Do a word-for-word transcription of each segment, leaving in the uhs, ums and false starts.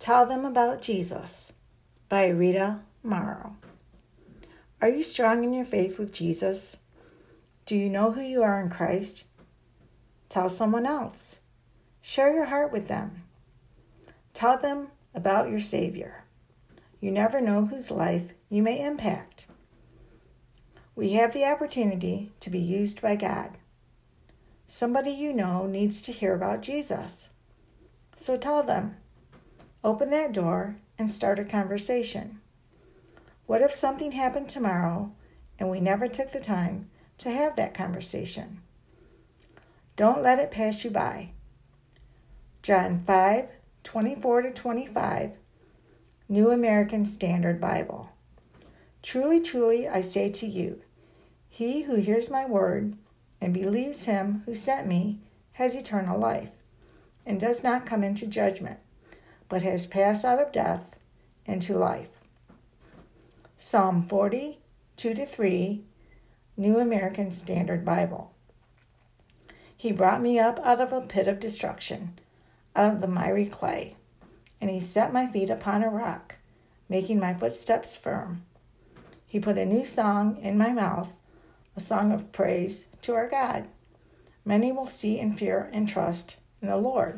Tell Them About Jesus by Rita Morrow. Are you strong in your faith with Jesus? Do you know who you are in Christ? Tell someone else. Share your heart with them. Tell them about your Savior. You never know whose life you may impact. We have the opportunity to be used by God. Somebody you know needs to hear about Jesus. So tell them. Open that door and start a conversation. What if something happened tomorrow and we never took the time to have that conversation? Don't let it pass you by. John five, twenty-four to twenty-five, New American Standard Bible. Truly, truly, I say to you, he who hears my word and believes him who sent me has eternal life, and does not come into judgment, but has passed out of death into life. Psalm forty, two to three, New American Standard Bible. He brought me up out of a pit of destruction, out of the miry clay, and he set my feet upon a rock, making my footsteps firm. He put a new song in my mouth, a song of praise to our God. Many will see and fear and trust in the Lord.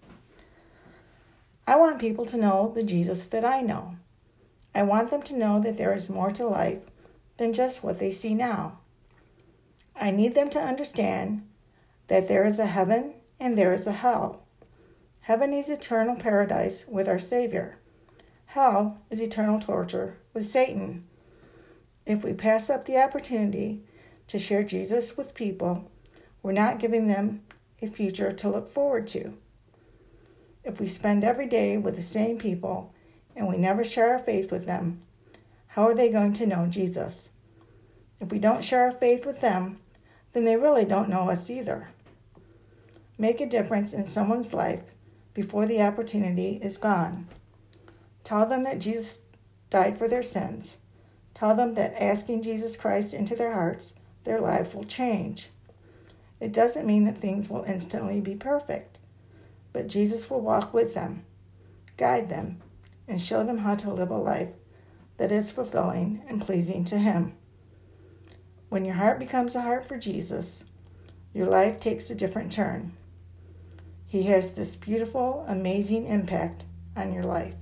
I want people to know the Jesus that I know. I want them to know that there is more to life than just what they see now. I need them to understand that there is a heaven and there is a hell. Heaven is eternal paradise with our Savior. Hell is eternal torture with Satan. If we pass up the opportunity to share Jesus with people, we're not giving them a future to look forward to. If we spend every day with the same people and we never share our faith with them, how are they going to know Jesus? If we don't share our faith with them, then they really don't know us either. Make a difference in someone's life before the opportunity is gone. Tell them that Jesus died for their sins. Tell them that asking Jesus Christ into their hearts, their lives will change. It doesn't mean that things will instantly be perfect, but Jesus will walk with them, guide them, and show them how to live a life that is fulfilling and pleasing to Him. When your heart becomes a heart for Jesus, your life takes a different turn. He has this beautiful, amazing impact on your life.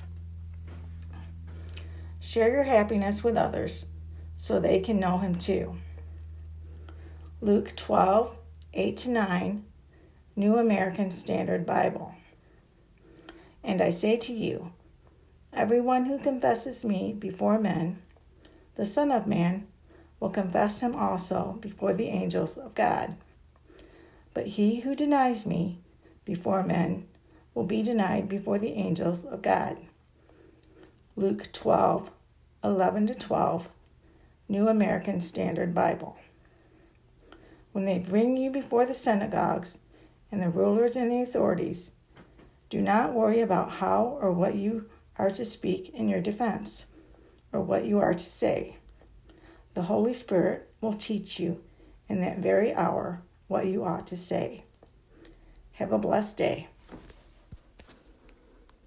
Share your happiness with others so they can know Him too. Luke twelve, eight to nine, New American Standard Bible. And I say to you, everyone who confesses me before men, the Son of Man, will confess him also before the angels of God. But he who denies me before men will be denied before the angels of God. Luke twelve, eleven to twelve, New American Standard Bible. When they bring you before the synagogues and the rulers and the authorities, do not worry about how or what you are to speak in your defense, or what you are to say. The Holy Spirit will teach you in that very hour what you ought to say. Have a blessed day.